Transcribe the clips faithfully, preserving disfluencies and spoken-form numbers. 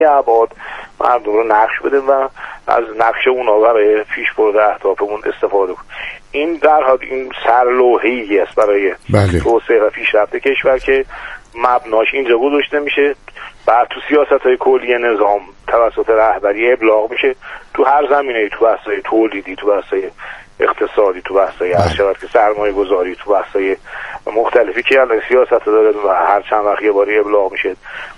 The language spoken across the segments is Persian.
ابعاد مردم رو نقش بدیم و از نقش اونا برای پیشبرد اهدافمون استفاده کنیم. این در حال این سرلوحه‌ای است برای بله. توسعه و پیشرفت کشور که مبناش اینجا گذاشته میشه، بعد تو سیاست‌های کلی نظام توسط رهبری ابلاغ میشه تو هر زمینه‌ای، تو بحث‌های تولیدی، تو بحث‌های اقتصادی، تو بحث‌های هر شود که سرمایه گذاری، تو بحث‌های مختلفی که الان سیاست داره و هر چند وقت یه باری ابلاغ میشه.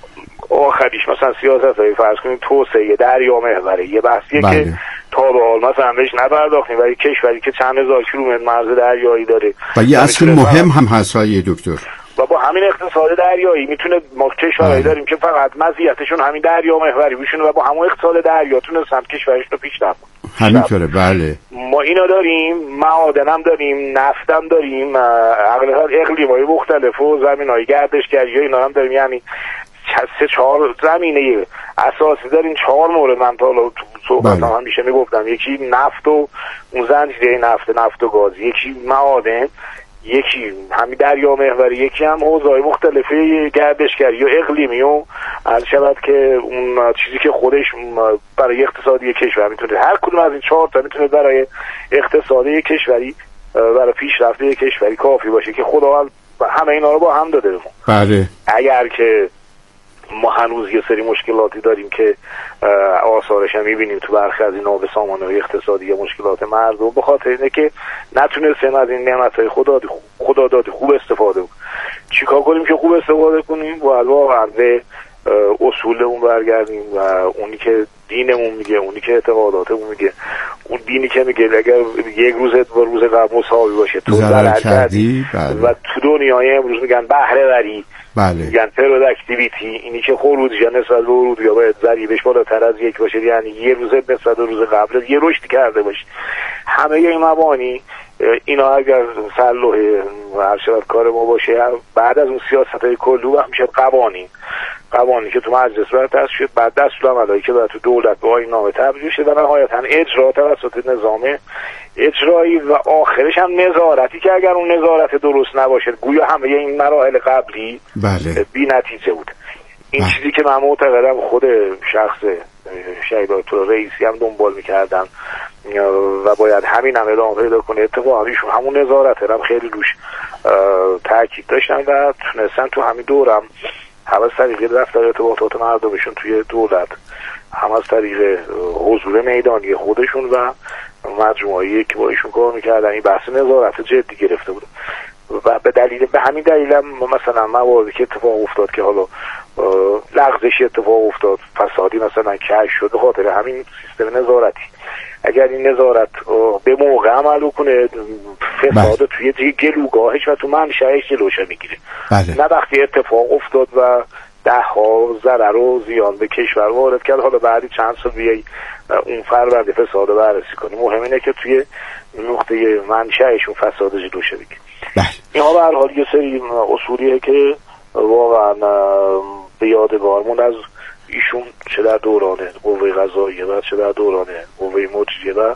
آخریش مثلا سیاست‌های فرض کنید توسعه دریا محوره، یه بحثیه بله. که تا به حال مثلا بهش نپرداختیم، ولی کشوری که چند هزار کیلومتر مرز دریایی داره و یه اصل مهم هم هست های دکتر، و با همین اقتصاد دریایی میتونه ما کشورهایی داریم که فقط مزیتشون همین دریا محوری بشونه و با همون اقتصاد دریا تونستن کشورشون رو پیشرفت کنن. همینطوره. بله ما اینا داریم، معادن هم داریم، نفت هم داریم، اقلیم‌های مختلف و زمین‌های گردشگری اینا هم داریم. یعنی سه چهار زمینه اساسی داریم، چهار مورد من تا حالا صحبت هم همیشه میگفتم. یکی نفت و اون زنجیره نفت نفت و گاز، یکی معادن، یکی همین دریا محوری، یکی هم حوزه‌های مختلفه گردشگری و اقلیمی و عرض شود که اون چیزی که خودش برای اقتصادی کشور میتونه، هر کدوم از این چهار تا میتونه برای اقتصادی کشوری، برای پیشرفت کشوری کافی باشه که خداوند همه اینا رو با هم داده بهمون. بله اگر که ما هنوز یه سری مشکلاتی داریم که آثارش هم میبینیم تو برخی از این ناب سامانه‌های اقتصادی یا مشکلات مردم، به خاطر اینه که نتونستیم از این نعمت‌های خدا خدا دادی خوب استفاده کنیم. چیکار کنیم که خوب استفاده کنیم؟ باید واقعا به اصولمون برگردیم و اونی که دینمون میگه، اونی که اعتقاداتمون میگه، اون دینی که میگه اگر یک روز با روز قبل مساوی باشه تو ضرر کردی، و تو دنیای امروز میگن بهره وری، بله میگن پروداکتیویتی، اینی که خروجی نسبت به ورود یا باید ضریبش بالاتر از یک باشه، یعنی یه روز نسبت به روز قبل یه رشد کرده باشه. همه این مبانی اینا اگر سرلوحه و هر شود کار ما باشه، بعد از اون سیاست‌های کلی وقت میشه قوانین قوانینی که تو مجلس باید تصویب شد، بعد دستورالعملی که باید تو دولت به آیین نامه تبدیل شه و نهایتاً اجرا توسط نظام اجرایی و آخرش هم نظارتی که اگر اون نظارت درست نباشه گویا همه این مراحل قبلی بله بی نتیجه بود. این بله. چیزی که من معتقدم خود شخص شهید آیت الله رئیسی هم دنبال میکردن و باید همین هم ادامه پیدا کنه. اتفاقا ایشون همون نظارت هم خیلی روش تاکید داشتن و تونستن تو همین دورم هم از طریق دفتر ارتباطات مردمشون توی دولت، هم از طریق حضور میدانی خودشون و مجموعه‌ای که با ایشون کار میکردن این بحث نظارت جدی گرفته بود و به دلیل به همین دلیل هم مثلا مواردی که اتفاق افتاد که حالا لغزشی اتفاق افتاد، فسادی مثلا کشف شد، به خاطر همین سیستم نظارتی. اگر این نظارت به موقع عمل کنه، فساد توی گلوگاهش و تو منشأش جلوش میگیره. بله. نه وقتی اتفاق افتاد و ده ها ضرر و زیان به کشور وارد کرد، حالا بعدی چند سال بیای اون فرآیند فساد رو بررسی کنیم. مهم اینه که توی نقطه منشأش اون فساد جلوش بگیره. بله. اینا به هر حال یه سری اصولیه که واقعا به یادگارمون از ایشون، چه در دوران قوه قضاییه و چه در دوران قوه مجریه و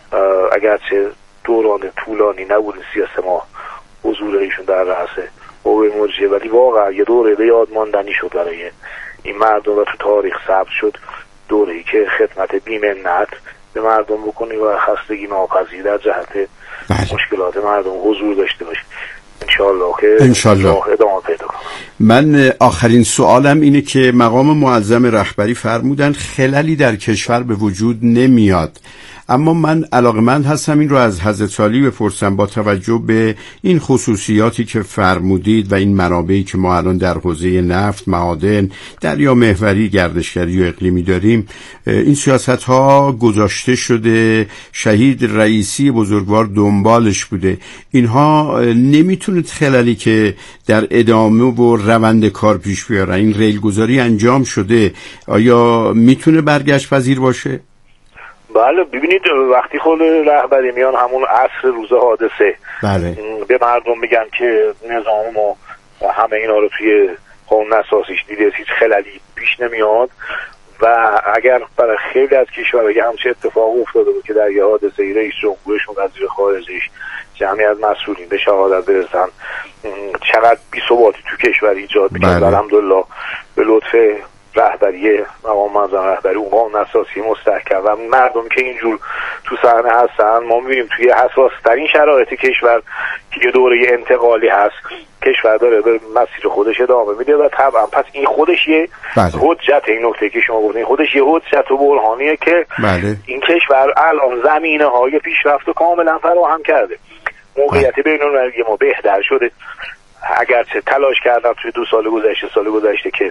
اگرچه دوران طولانی نبود سیاست ما حضور ایشون در رأس قوه مجریه، ولی واقعا یه دوره به یاد ماندنی شد برای این مردم و تو تاریخ ثبت شد. دوره‌ای که خدمت بی‌منت به مردم بکنی و خستگی ناپذیر در جهت بله. مشکلات مردم حضور داشته باشه. انشالله که انشالله ادامه پیدا کنه. من آخرین سوالم اینه که مقام معظم رهبری فرمودن خللی در کشور به وجود نمیاد، اما من علاقمند هستم این رو از حضرت علی بپرسم با توجه به این خصوصیاتی که فرمودید و این منابعی که ما الان در حوزه نفت، معادن، دریا محوری، گردشگری و اقلیمی داریم. این سیاست ها گذاشته شده، شهید رئیسی بزرگوار دنبالش بوده. اینها نمیتونه خللی که در ادامه و روند کار پیش بیاره؟ این ریل گذاری انجام شده، آیا میتونه برگشت پذیر باشه؟ بله ببینید، وقتی خود رهبری میان همون عصر روز حادثه بله. به مردم میگن که نظام و همه اینا رو توی قانون اساسیش دیده، هیچ خللی پیش نمیاد و اگر برای خیلی از کشورها همچه اتفاق افتاده بود که در یه حادثه ای رئیس جمهورشون وزیر خارجش جمعی از مسئولین به شهادت برسن، چقدر بی‌ثباتی تو کشور ایجاد میکنه. بله. الحمدلله به لطف رهبری مقام معظم رهبری اون قانون اساسی مستحکم و مردم که اینجور تو صحنه هستن، ما می‌بینیم توی حساس ترین شرایط کشور که یه دوره انتقالی هست، کشور داره به مسیر خودش ادامه میده و طبعا پس این خودش یه حجت، این نکته که شما گفتین خودش یه حجت و برهانیه که بله. این کشور الان زمینه های پیشرفت کاملا فراهم کرده. موقعیت بین‌المللی ما بهتر شده، اگرچه تلاش کردن توی دو سال گذشته سال گذشته که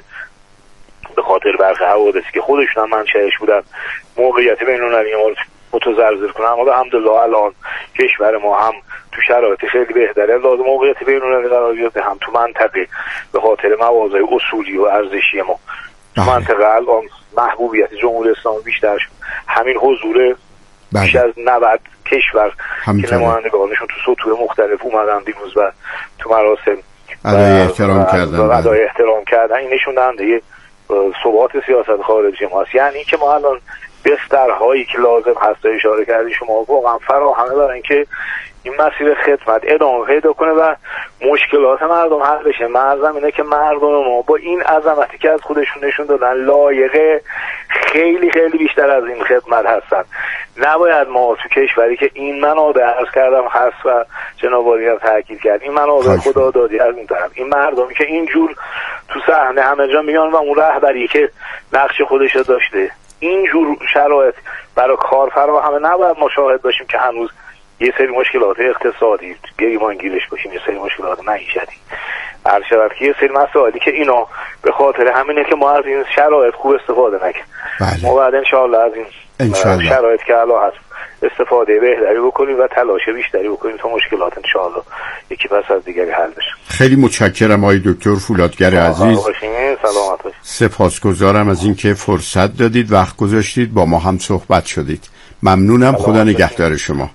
به خاطر برخی حوادثی که خودشون هم منشأش بودن موقعیت بین‌المللی ما رو متزلزل کنن، اما الحمدلله الان کشور ما هم تو شرایط خیلی بهتره، لازم موقعیت بین‌المللی قرار گرفته، هم تو منطقه به خاطر مواضع اصولی و ارزشی ما تو منطقه الان محبوبیت جمهوری اسلامی بیشتر شد. همین حضور بیش از نود کشور که نمایندگانشون تو سطوح مختلف اومدن دیروز و تو مراسم ادای احترام کردن ادای احترام کردن، این نشون دهنده ثبات سیاست خارجی ماست. یعنی که ما الان بسترهایی که لازم هست اشاره کردی شما واقعا فراهمه برای اینکه این مسیر خدمت ادامه پیدا کنه و مشکلات مردم حل بشه. مرزم اینه که مردم ما با این عظمتی که از خودشون نشون دادن لایق خیلی خیلی بیشتر از این خدمت هستن. نباید ما تو کشوری که این منابع عرض کردم هست و جناب عالی هم تاکید کرد، این منابع خدا دادی از این طرف، این مردمی که اینجور تو صحنه همه جا میان و اون رهبری که نقش خودش داشته، اینجور شرایط برای کار فراهم نباید ما شاهد باشیم که هنوز یه سری مشکلات اقتصادی گریبانگیرش باشیم، یه سری مشکلات معیشتی، هر شود که یه سری مسائلی که اینا به خاطر همینه که ما از این شرایط خوب استفاده نکنیم. بله. ما بعد انشاءالله از این انشالله. شرایط که الان هست استفاده بهتری بکنیم و تلاش بیشتری بکنیم تا مشکلات انشاءالله یکی پس از دیگری حل بشه. خیلی متشکرم آقای دکتر فولادگر عزیز، سلامت باشید. سپاسگزارم از اینکه فرصت دادید، وقت گذاشتید، با ما هم صحبت شدید. ممنونم. خدا نگهدار شما.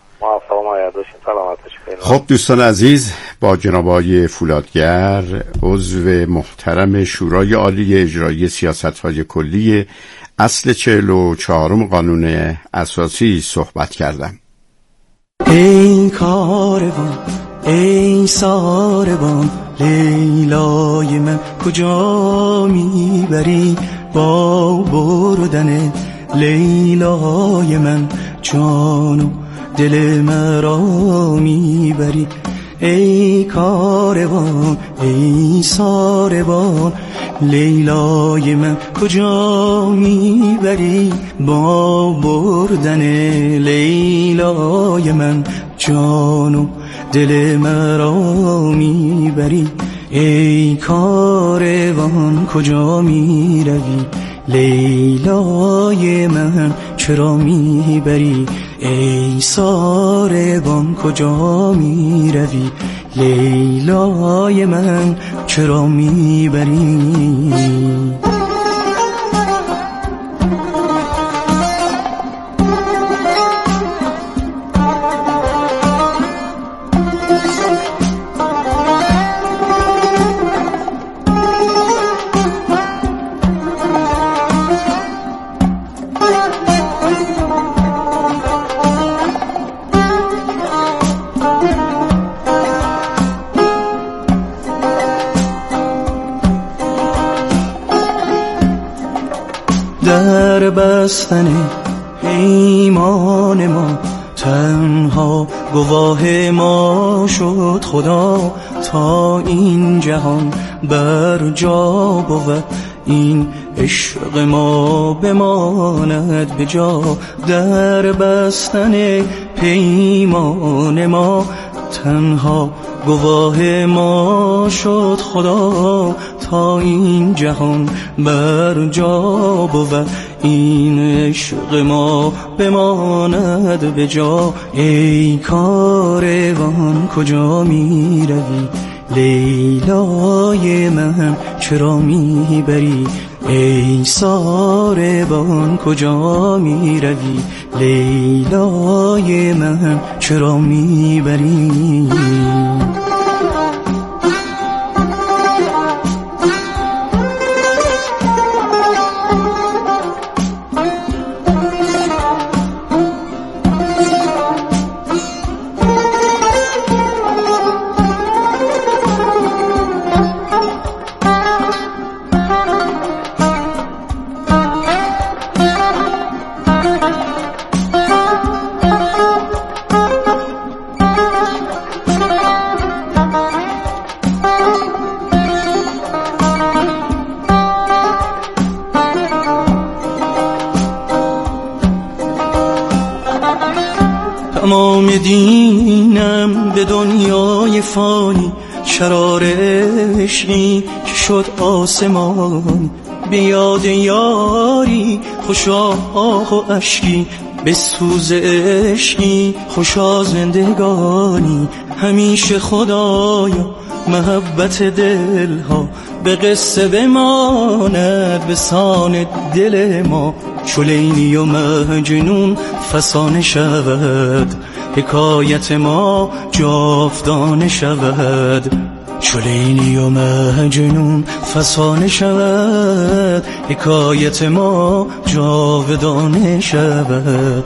خب دوستان عزیز، با جناب آقای فولادگر عضو محترم شورای عالی اجرایی سیاست‌های کلی اصل چهل و چهارم قانون اساسی صحبت کردم. ای کاروان ای ساربان لیلای من کجا میبری، با بردن لیلای من جانو دل مرا میبری. ای کاروان ای ساربان لیلای من کجا میبری، با بردن لیلای من جانو دل مرا میبری. ای کاروان کجا میروی، لیلای من چرا میبری. ای ساربان کجا میروی، لیلای من چرا میبری. در بستن پیمان ما تنها گواه ما شد خدا، تا این جهان بر جا بود این عشق ما بماند به جا. در بستن پیمان ما تنها گواه ما شد خدا، تا این جهان بر جا بود این عشق ما بماند به جا. ای کاروان کجا می روی، لیلای من چرا می بری. ای ساربان کجا می روی، لیلای من چرا می بری. تمام دینم به دنیای فانی، شرار عشقی که شد آسمان. به یاد یاری خوشا آه و اشکی، به سوز عشقی خوشا زندگانی. همیشه خدایا محبت دلها به قصه بماند به سان دل ما. چو لیلی و مجنون فسانه شود، حکایت ما جاودانه شود. چو لیلی و مجنون فسانه شود، حکایت ما جاودانه شود.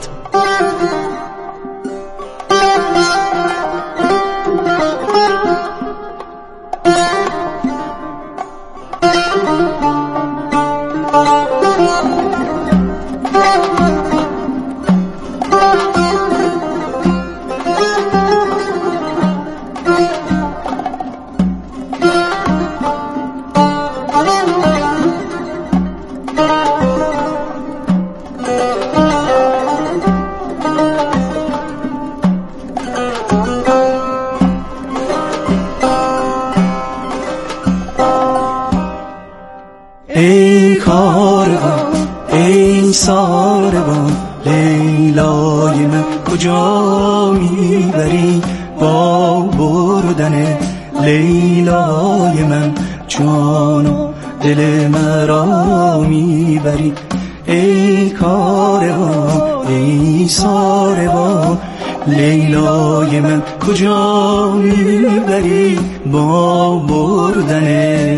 ای کاروان ای ساروان، لیلای من کجا میبری؟ با بردن لیلای من جان و دل مرا میبری. ای کاروان ای ساروان، لیلای من کجا میبری؟ با بردن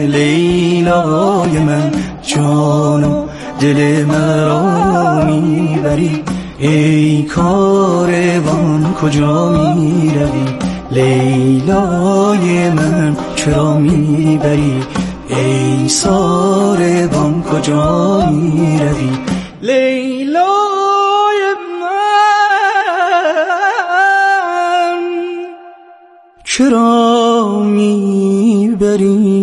لیلای من جان و دل مرا میبری. ای کاروان کجا میروی؟ لیلای من چرا میبری؟ ای ساروان کجا میروی؟ لیلای چرا میبری؟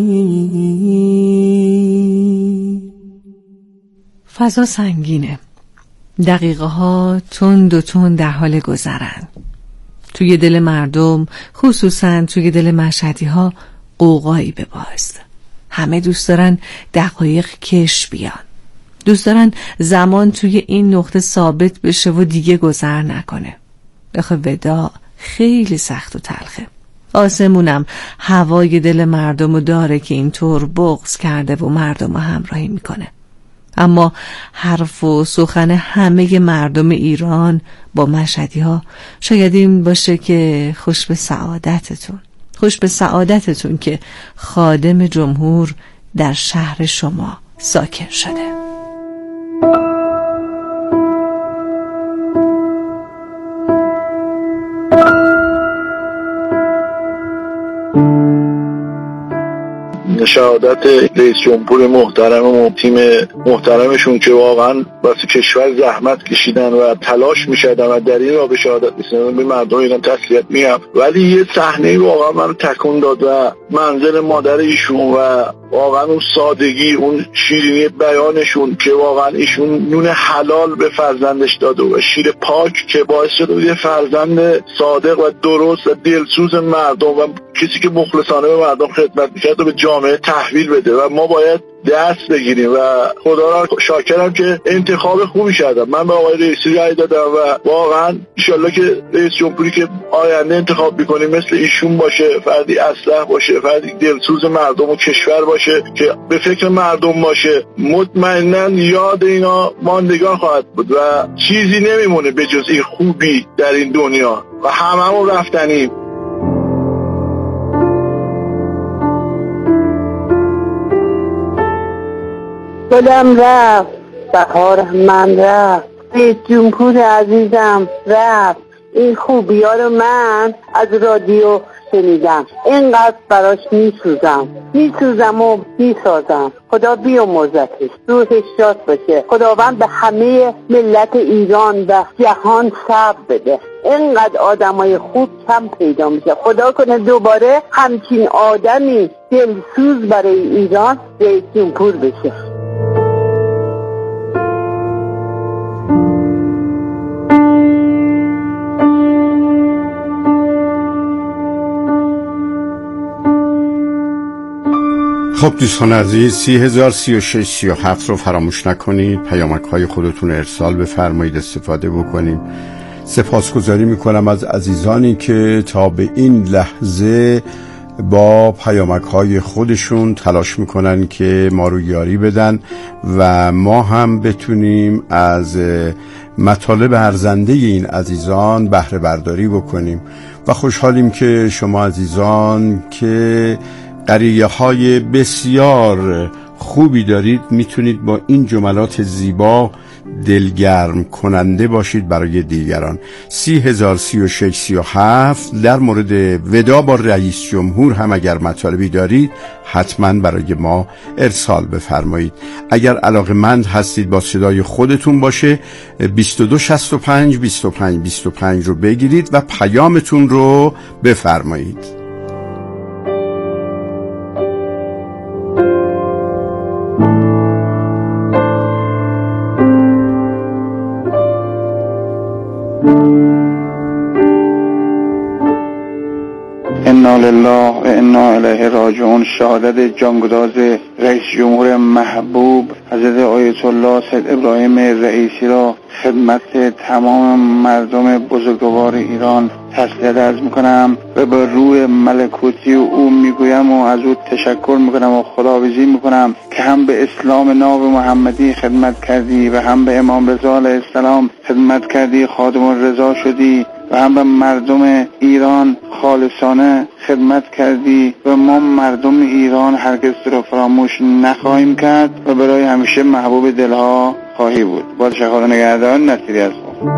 فضا سنگینه، دقیقه ها تند و تند در حال گذرن. توی دل مردم، خصوصا توی دل مشهدی ها، قوقایی به باست. همه دوست دارن دقایق کش بیان، دوست دارن زمان توی این نقطه ثابت بشه و دیگه گذر نکنه. بخواه وداع خیلی سخت و تلخه. آسمونم هوای دل مردمو داره که اینطور بغض کرده و مردمو همراهی میکنه. اما حرف و سخن همه مردم ایران با مشهدی ها شاید این باشه که خوش به سعادتتون، خوش به سعادتتون که خادم جمهور در شهر شما ساکن شده. شهادت رئیس جمهور محترم و تیم محترمشون که واقعا واسه کشور زحمت کشیدن و تلاش می‌کردن و در این راه به شهادت رسیدن، به مردم ایران تسلیت میگم. ولی یه صحنه واقعا منو تکون داد و منزل مادر ایشون و واقعا اون سادگی، اون شیرینی بیانشون که واقعا ایشون نون حلال به فرزندش داده و شیر پاک که باعث شده یه فرزند صادق و درست و دلسوز مردم و کسی که مخلصانه به مردم خدمت می‌کرد و به جامعه تحویل بده و ما باید دست بگیریم و خدا را شاکرم که انتخاب خوبی کردم. من به آقای رئیسی رأی دادم و واقعا انشالله که رئیس جمهوری که آینده انتخاب می‌کنیم مثل ایشون باشه، فردی اصلح باشه، فردی دلسوز مردم و کشور باشه که به فکر مردم باشه. مطمئناً یاد اینا ماندگار خواهد بود و چیزی نمیمونه به جز این خوبی در این دنیا و هممون رفتنیم. گلم رفت، بهارم من رفت، رئیس جمهور عزیزم رفت. این خوبی ها رو من از رادیو شنیدم، اینقدر براش میسوزم میسوزم و میسازم. خدا بیامرزتش، روحش شاد باشه. خداوند به همه ملت ایران و جهان صبر بده. اینقدر آدمای خوب کم پیدا میشه. خدا کنه دوباره همچین آدمی دلسوز برای ایران رئیس جمهور بشه. خب دوستان عزیز، سی هزار سی و شش سی و هفت رو فراموش نکنید، پیامک های خودتون ارسال بفرمایید، استفاده بکنیم. سپاسگزاری میکنم از عزیزانی که تا به این لحظه با پیامک های خودشون تلاش میکنن که ما رو یاری بدن و ما هم بتونیم از مطالب ارزنده این عزیزان بهره برداری بکنیم و خوشحالیم که شما عزیزان که قریه های بسیار خوبی دارید میتونید با این جملات زیبا دلگرم کننده باشید برای دیگران. سی هزار سی و شش سی و هفت در مورد ودا با رئیس جمهور هم اگر مطالبی دارید حتما برای ما ارسال بفرمایید. اگر علاقه‌مند هستید با صدای خودتون باشه بیست و دو شصت و پنج بیست و پنج بیست و پنج رو بگیرید و پیامتون رو بفرمایید. انا لله و انا الیه راجعون. شهادت جانگداز رئیس جمهور محبوب حضرت آیت الله سید ابراهیم رئیسی را خدمت تمام مردم بزرگوار ایران تسلیت عرض میکنم و به روح ملکوتی او میگویم و از او تشکر میکنم و خداویزی میکنم که هم به اسلام ناب محمدی خدمت کردی و هم به امام رضا علیه السلام خدمت کردی، خادم الرضا شدی و هم به مردم ایران خالصانه خدمت کردی و ما مردم ایران هرگز را فراموش نخواهیم کرد و برای همیشه محبوب دلها خواهی بود. با تشکر نگهداران، نصیری از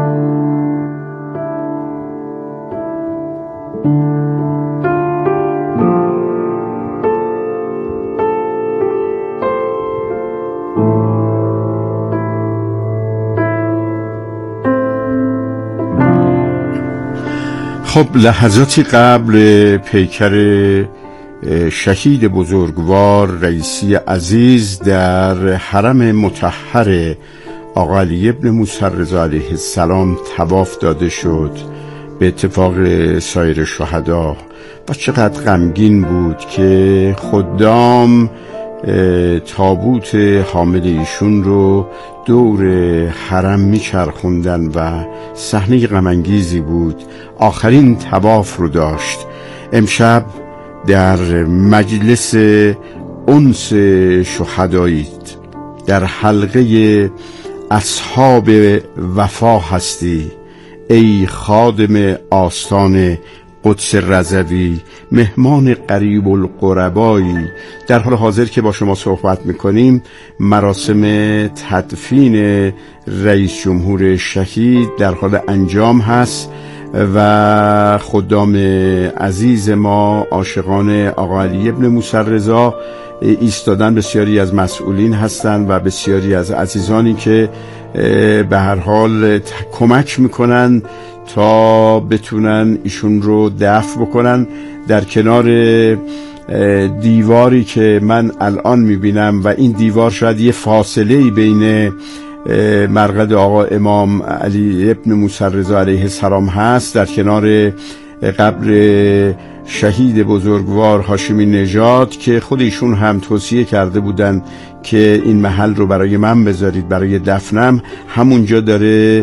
خب لحظاتی قبل پیکر شهید بزرگوار رئیسی عزیز در حرم مطهر آقا علی ابن موسی رضا علیه السلام طواف داده شد به اتفاق سایر شهدا و چقدر غمگین بود که خدام تابوت حامل ایشون رو دور حرم میچرخوندن و صحنه غم انگیزی بود. آخرین طواف رو داشت. امشب در مجلس انس شهدایید، در حلقه اصحاب وفا هستی ای خادم آستان قدس رضوی، مهمان قریب القربایی. در حال حاضر که با شما صحبت میکنیم مراسم تدفین رئیس جمهور شهید در حال انجام هست و خدام عزیز ما عاشقان آقا علی ابن موسی رضا ایستادن. بسیاری از مسئولین هستند و بسیاری از عزیزانی که به هر حال کمک میکنن تا بتونن ایشون رو دفن بکنن. در کنار دیواری که من الان میبینم و این دیوار شاید یه فاصله بین مرقد آقا امام علی ابن موسی رضا علیه السلام هست، در کنار قبر شهید بزرگوار هاشمی نژاد که خود ایشون هم توصیه کرده بودن که این محل رو برای من بذارید برای دفنم، همونجا داره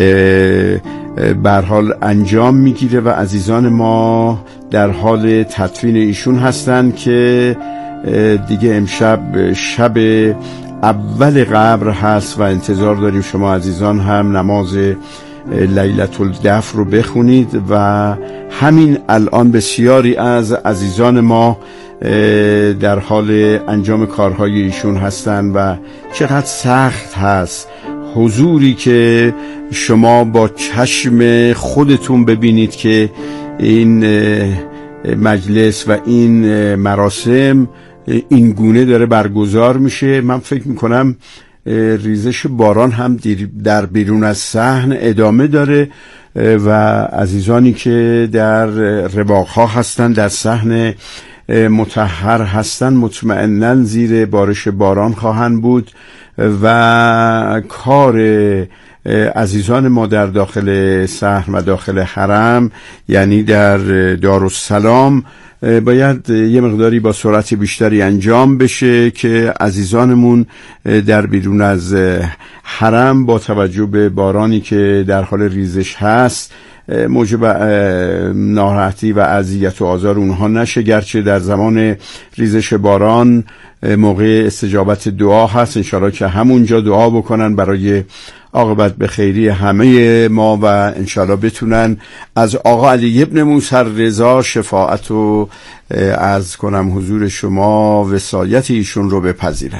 به هر حال انجام میگیره و عزیزان ما در حال تدفین ایشون هستن که دیگه امشب شب اول قبر هست و انتظار داریم شما عزیزان هم نماز لیلة الدفن رو بخونید و همین الان بسیاری از عزیزان ما در حال انجام کارهای ایشون هستن و چقدر سخت هست حضوری که شما با چشم خودتون ببینید که این مجلس و این مراسم این گونه داره برگزار میشه. من فکر میکنم ریزش باران هم در بیرون از صحن ادامه داره و عزیزانی که در رواقها هستن در صحن مطهر هستن مطمئناً زیر بارش باران خواهند بود و کار عزیزان ما در داخل صحن و داخل حرم یعنی در دارالسلام باید یه مقداری با سرعت بیشتری انجام بشه که عزیزانمون در بیرون از حرم با توجه به بارانی که در حال ریزش هست موجب ناراحتی و اذیت و آزار اونها نشه، گرچه در زمان ریزش باران موقع استجابت دعا هست. انشاءالله که همونجا دعا بکنن برای عاقبت به خیری همه ما و انشاءالله بتونن از آقا علی ابن موسی رضا شفاعت و عرض کنم حضور شما وصایت ایشون رو بپذیرن.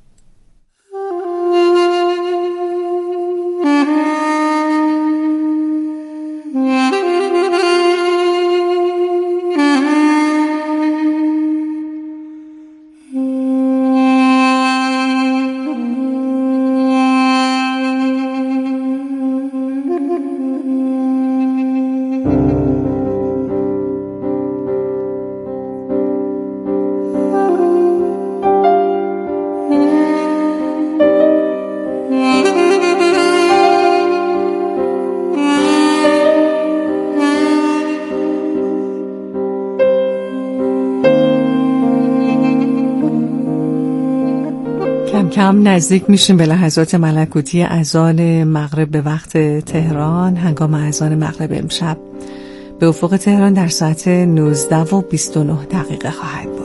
کم نزدیک میشیم به لحظات ملکوتی اذان مغرب به وقت تهران. هنگام اذان مغرب امشب به افق تهران در ساعت نوزده و بیست و نه دقیقه خواهد بود.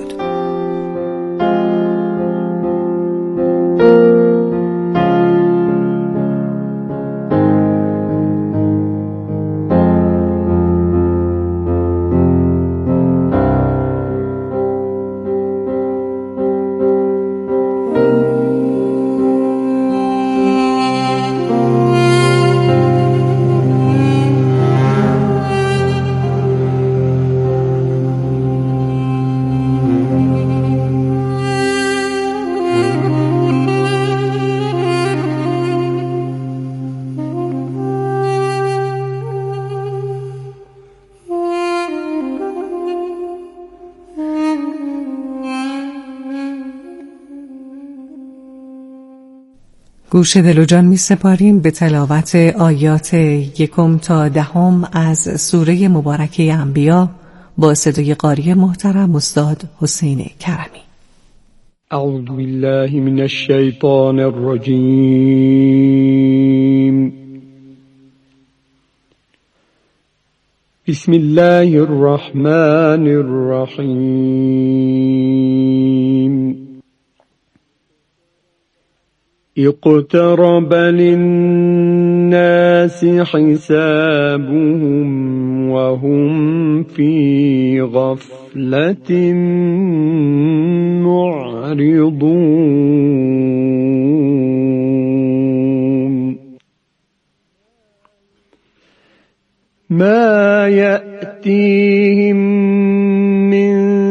گوش دل و جان می سپاریم به تلاوت آیات یکم تا دهم از سوره مبارکه انبیا با صدای قاری محترم استاد حسین کرمی. اعوذ بالله من الشیطان الرجیم. بسم الله الرحمن الرحیم. اقترب للناس حسابهم وهم في غفلة معرضون. ما يأتيهم من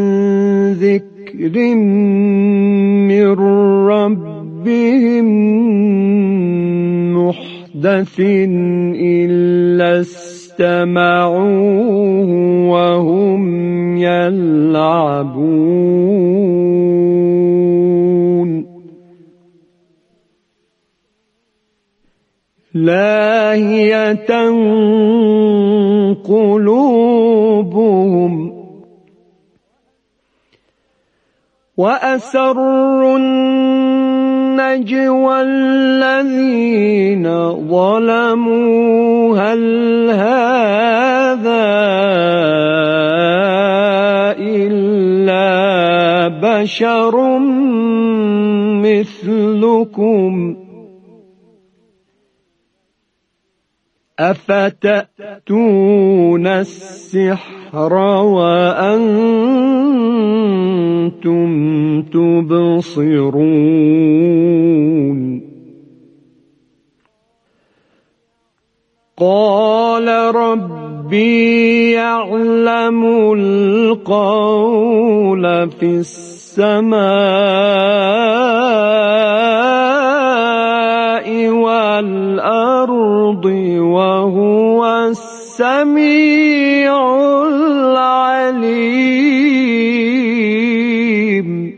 ذكر من رب بهم محدث إلا استمعوه وهم يلعبون. لاهية قلوبهم وأسروا النجوى الذين ظلموا هل هذا إلا بشر مثلكم أفتأتون السحر وأنتم تبصرون. قال ربي يعلم القول في السماء والأرض وهو السميع العليم.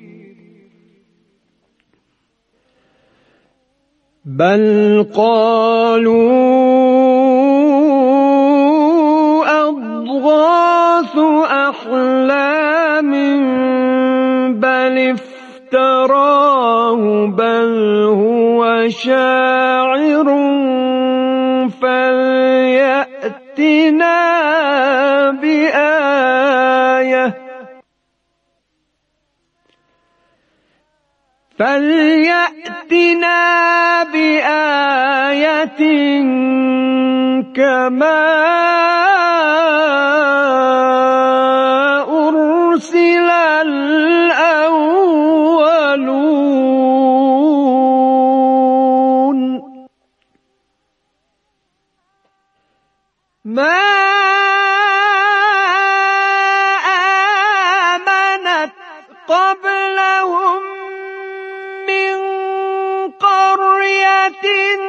بل قالوا أضغاث أحلام فليأتنا بآية كما أرسل الأولون ما آمنت قبلهم من قرية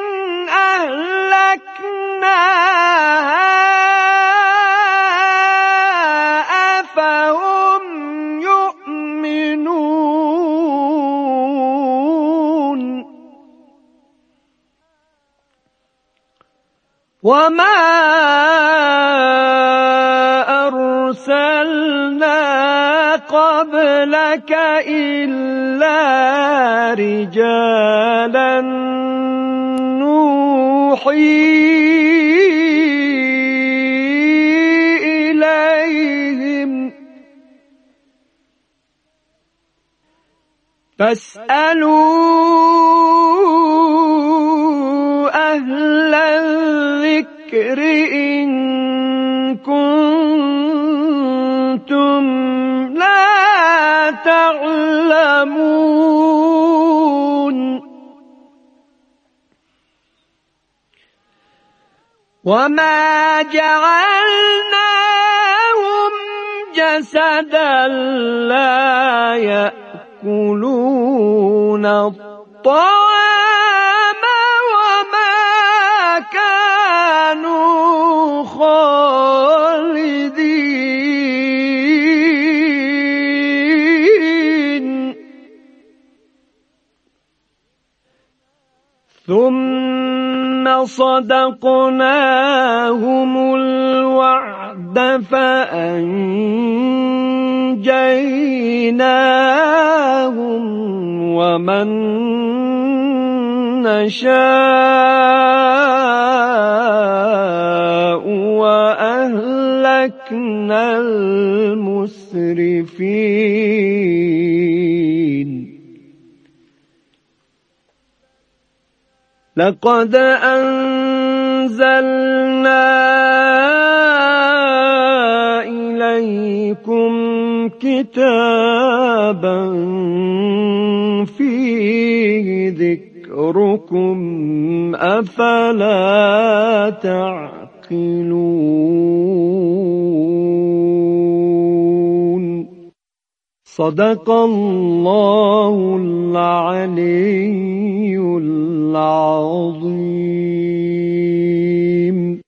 أهلكناها أفهم يؤمنون وما أرسلنا قبلك إلا رجالا نوحي إليهم فاسألوا أهل الذكر إن كنتم لا تعلمون وما جعلناهم جسدا لا يأكلون الطعام وما كانوا خالدين ثم صدقناهم الوعد فأنجيناهم ومن نشاء وأهلكنا المسرفين لقد أنزلنا إليكم كتابا فيه ذكركم أفلا تعقلون صدق الله العلي العظيم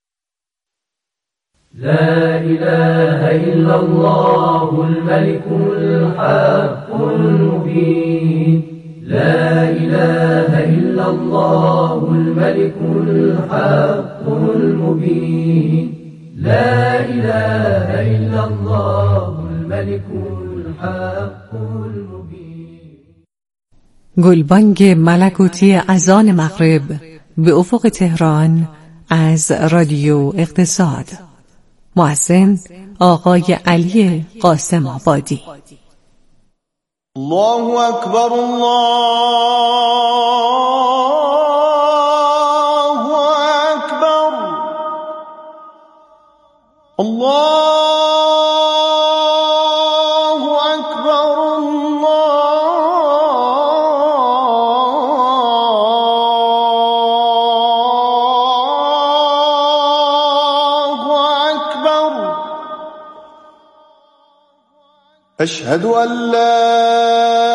لا إله إلا الله الملك الحق المبين لا إله إلا الله الملك الحق المبين لا إله إلا الله الملك الحق المبين. گلبانگ ملکوتی اذان مغرب به افق تهران از رادیو اقتصاد. مؤذن آقای علی قاسم آبادی. الله اکبر الله اکبر الله اکبر الله اکبر اشهد ان لا